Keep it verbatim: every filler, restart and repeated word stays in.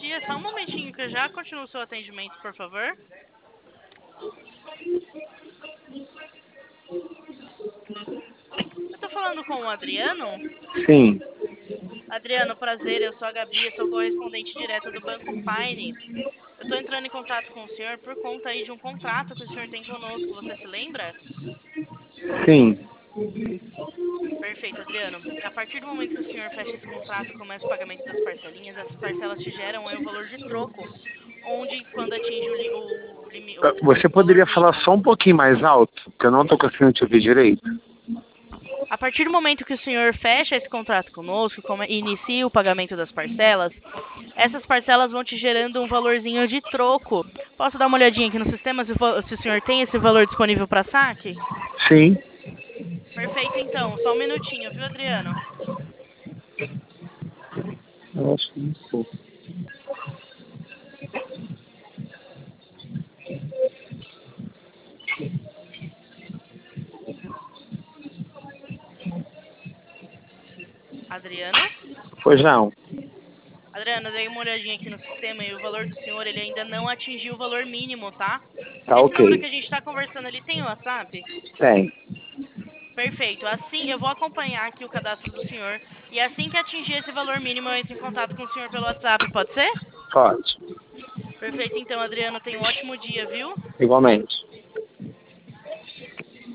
dia. Só um momentinho que eu já continuo o seu atendimento, por favor. Eu tô falando com o Adriano. Sim. Adriano, prazer, eu sou a Gabi, eu sou correspondente direta do Banco Pine. Eu tô entrando em contato com o senhor por conta aí de um contrato que o senhor tem conosco, você se lembra? Sim. Perfeito, Adriano. A partir do momento que o senhor fecha esse contrato e começa o pagamento das parcelinhas, essas parcelas te geram aí o valor de troco, onde quando atinge o, li o, limi o Você valor poderia falar mínimo. só um pouquinho mais alto? Que eu não tô conseguindo te ouvir direito. A partir do momento que o senhor fecha esse contrato conosco e inicia o pagamento das parcelas, essas parcelas vão te gerando um valorzinho de troco. Posso dar uma olhadinha aqui no sistema se, se o senhor tem esse valor disponível para saque? Sim. Perfeito, então. Só um minutinho, viu, Adriano? Eu acho que não sou. Adriano? Pois não. Adriano, eu dei uma olhadinha aqui no sistema e o valor do senhor, ele ainda não atingiu o valor mínimo, tá? Tá Esse número ok. que a gente tá conversando, ele tem o WhatsApp? Tem. Perfeito. Assim, eu vou acompanhar aqui o cadastro do senhor e assim que atingir esse valor mínimo, eu entro em contato com o senhor pelo WhatsApp, pode ser? Pode. Perfeito, então, Adriano, tenha um ótimo dia, viu? Igualmente.